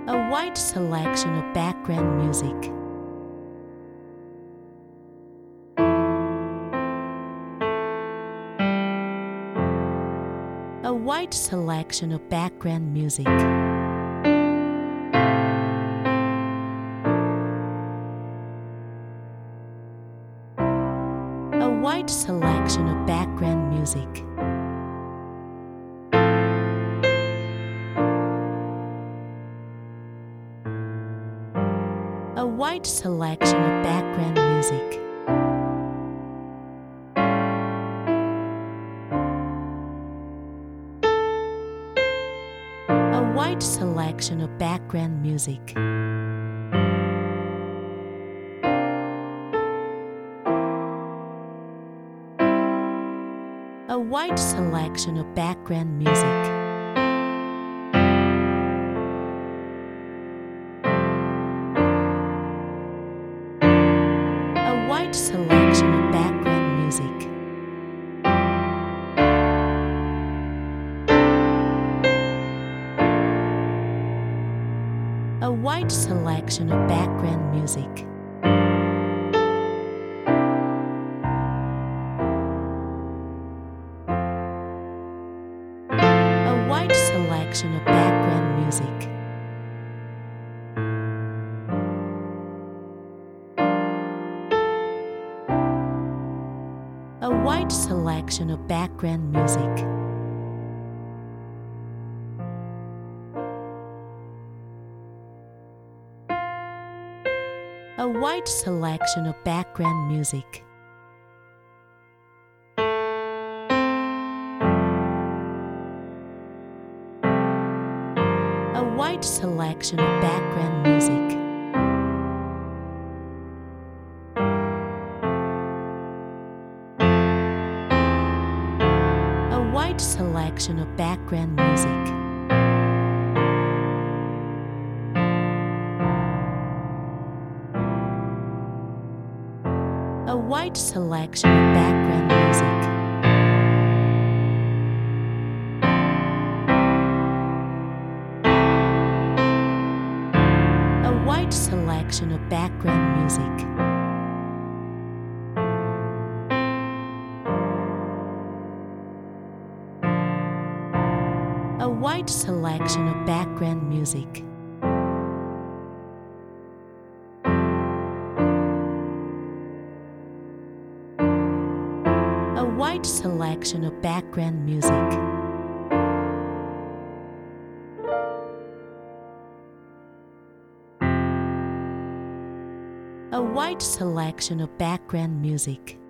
A wide selection of background music. A wide selection of background music. A wide selection of background music. A wide selection of background music. A wide selection of background music. A wide selection of background music. A wide selection of background music. A wide selection of background music. A wide selection of background music. A wide selection of background music. A wide selection of background music. A wide selection of background music. A wide selection of background music. A wide selection of background music. A wide selection of background music. A wide selection of background music. A wide selection of background music. A wide selection of background music.